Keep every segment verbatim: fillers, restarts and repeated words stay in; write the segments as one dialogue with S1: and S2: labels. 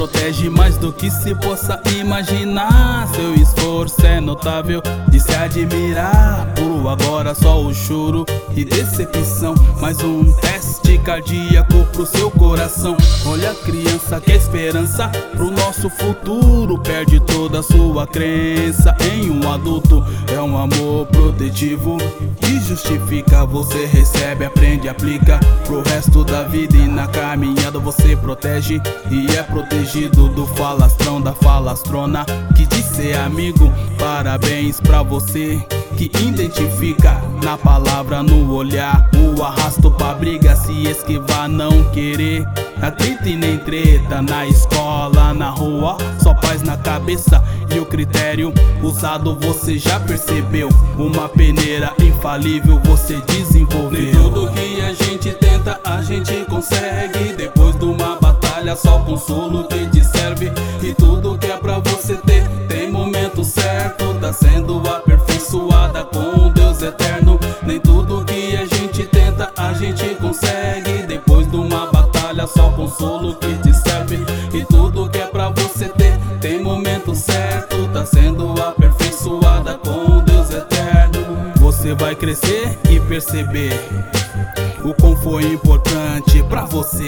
S1: protege mais do que se possa imaginar. Seu esforço é notável de se admirar. Puro agora só o choro e decepção. Mais um teste cardíaco pro seu coração. Olha a criança que é esperança pro nosso futuro. Perde toda a sua crença em um adulto. É um amor protetivo que justifica. Você recebe, aprende, aplica pro resto da vida. E na caminhada você protege e é protegido do falastrão, da falastrona que diz ser amigo. Parabéns pra você que identifica na palavra, no olhar, o arrasto pra briga. Se esquivar, não querer atrito e nem treta. Na escola, na rua, só paz na cabeça. E o critério usado você já percebeu. Uma peneira infalível você desenvolveu. Nem tudo que a gente tenta a gente consegue. Depois de uma batalha só consolo que te serve. E tudo que é pra você ter tem momento certo. Tá sendo aperfeiçoada com Deus eterno. Nem tudo que a gente tenta a gente consegue. Depois de uma batalha só consolo que te serve. E tudo que é pra você ter tem momento certo. Tá sendo aperfeiçoada com Deus eterno. Você vai crescer e perceber o quão foi importante pra você.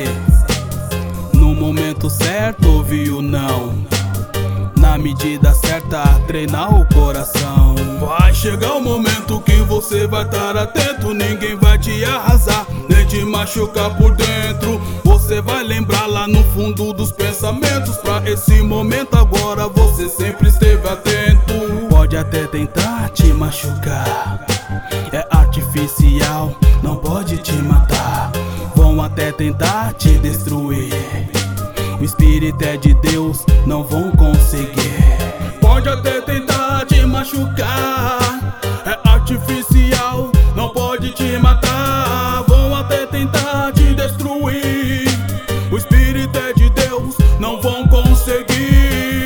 S1: No momento certo ouvir o não, na medida certa treinar o coração. Vai chegar o momento que você vai estar atento. Ninguém vai te arrasar, nem te machucar por dentro. Você vai lembrar lá no fundo dos pensamentos. Pra esse momento agora você sempre esteve atento. Pode até tentar te machucar, é artificial, não pode te matar. Vão até tentar te destruir, o espírito é de Deus, não vão conseguir. Pode até tentar te machucar, é artificial, não pode te matar. Vão até tentar te destruir, o espírito é de Deus, não vão conseguir.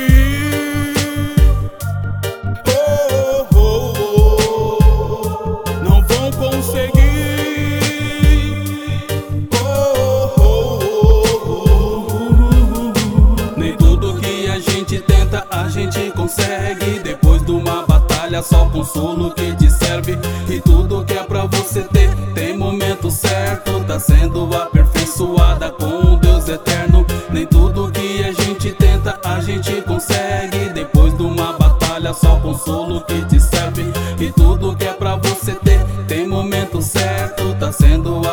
S1: Oh, oh, oh, oh. Não vão conseguir. A gente consegue. Depois de uma batalha só consolo que te serve. E tudo que é pra você ter tem momento certo. Tá sendo aperfeiçoada com Deus eterno. Nem tudo que a gente tenta a gente consegue. Depois de uma batalha só consolo que te serve. E tudo que é pra você ter tem momento certo. Tá sendo